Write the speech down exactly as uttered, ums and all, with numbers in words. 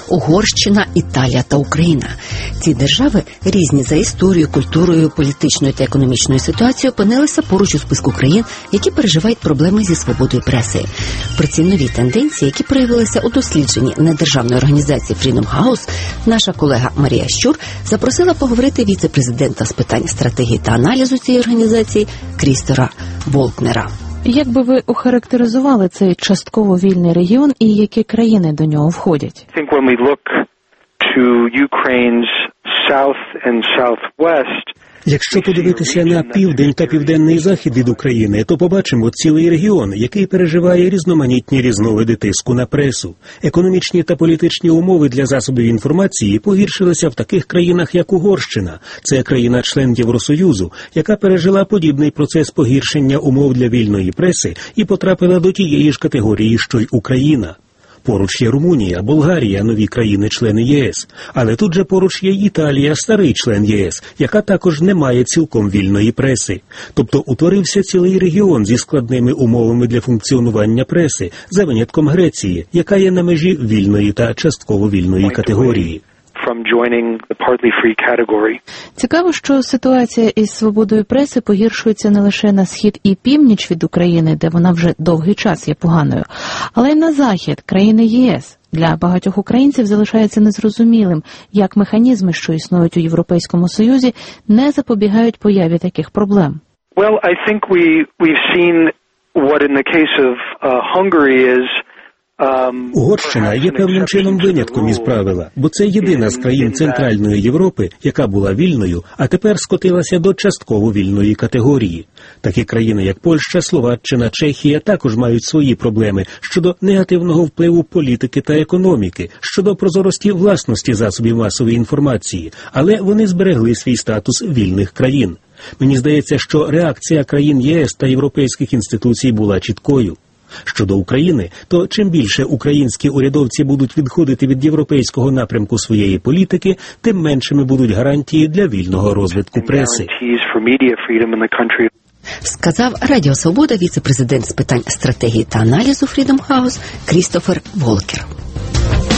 Угорщина, Італія та Україна. Ці держави, різні за історією, культурою, політичною та економічною ситуацією, опинилися поруч у списку країн, які переживають проблеми зі свободою преси. Про ці нові тенденції, які проявилися у дослідженні недержавної організації Freedom House, наша колега Марія Щур запросила поговорити віце-президента з питань стратегії та аналізу цієї організації Крістофера Волкнера. Як би ви охарактеризували цей частково вільний регіон і які країни до нього входять? I think when we look to Ukraine's south and southwest, Якщо подивитися на південь та південний захід від України, то побачимо цілий регіон, який переживає різноманітні різновиди тиску на пресу. Економічні та політичні умови для засобів інформації погіршилися в таких країнах, як Угорщина. Це країна-член Євросоюзу, яка пережила подібний процес погіршення умов для вільної преси і потрапила до тієї ж категорії, що й Україна. Поруч є Румунія, Болгарія, нові країни-члени ЄС. Але тут же поруч є Італія, старий член ЄС, яка також не має цілком вільної преси. Тобто утворився цілий регіон зі складними умовами для функціонування преси, за винятком Греції, яка є на межі вільної та частково вільної категорії. Цікаво, що ситуація із свободою преси погіршується не лише на схід і північ від України, де вона вже довгий час є поганою, але й на захід, країни ЄС. Для багатьох українців залишається незрозумілим, як механізми, що існують у Європейському Союзі, не запобігають появі таких проблем. Well, I think we we've seen what in the case of uh, Hungary is Угорщина є певним чином винятком із правила, бо це єдина з країн Центральної Європи, яка була вільною, а тепер скотилася до частково вільної категорії. Такі країни, як Польща, Словаччина, Чехія, також мають свої проблеми щодо негативного впливу політики та економіки, щодо прозорості власності засобів масової інформації, але вони зберегли свій статус вільних країн. Мені здається, що реакція країн ЄС та європейських інституцій була чіткою. Щодо України, то чим більше українські урядовці будуть відходити від європейського напрямку своєї політики, тим меншими будуть гарантії для вільного розвитку преси. Сказав Радіо Свобода віце-президент з питань стратегії та аналізу Freedom House Крістофер Волкер.